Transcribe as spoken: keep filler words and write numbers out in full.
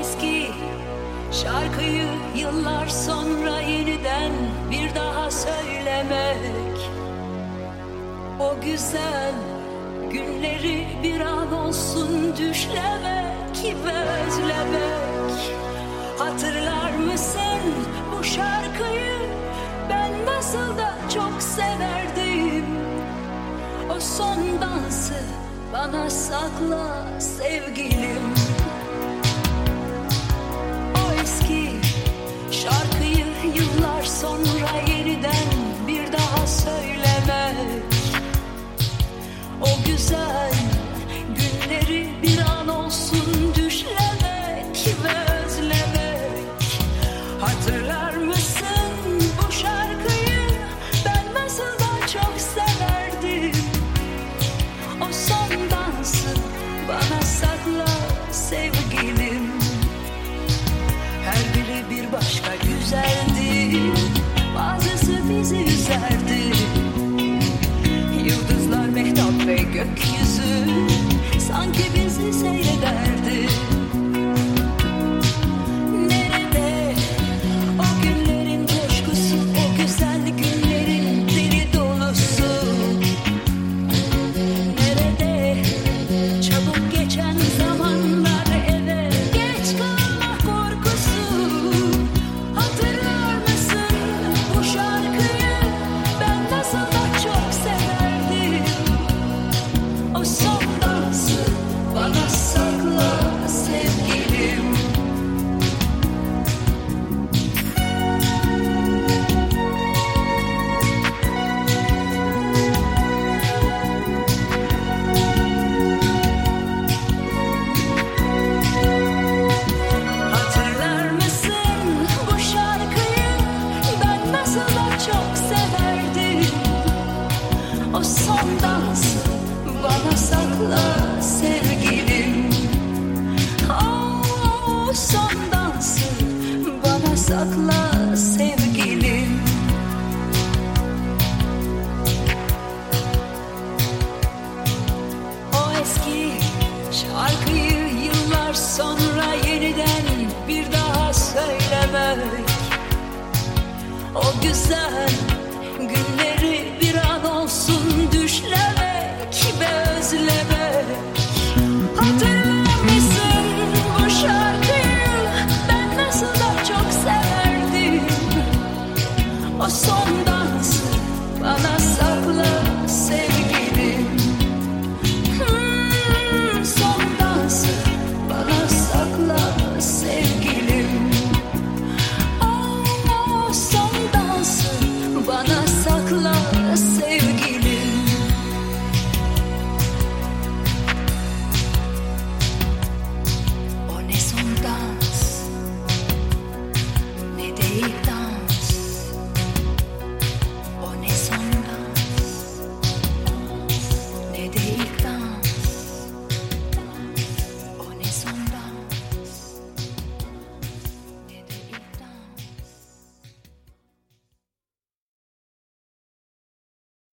eski şarkıyı yıllar sonra yeniden bir daha söylemek, o güzel günleri bir an olsun düşlemek ve özlemek. Hatırlar mısın bu şarkıyı, ben nasıl da çok severdim. O son dansı bana sakla sevgilim. O eski şarkıyı yıllar sonra yeniden bir daha söylemek, o güzel günleri bir an olsun düşlemek ve özlemek. Hatırlar mısın bu şarkıyı, ben nasıl da çok severdim. O son dansı bana sakla sevgilim. Her biri bir başka güzeldi, bazısı bizi üzerdi. Yıldızlar, mehtap ve gökyüzü sanki bizi seyrederdi. Nerede o günlerin coşkusu, o güzel günlerin deli dolusu? Nerede çabuk geçen zamanlar, eve geç kalma korkusu? Hatırlar mısın bu şarkıyı, ben nasıl da çok severdim. O son dansı bana sakla sevgilim. Hatırlar mısın bu şarkıyı, ben nasıl da çok severdim. O son dansı bana sakla sevgilim.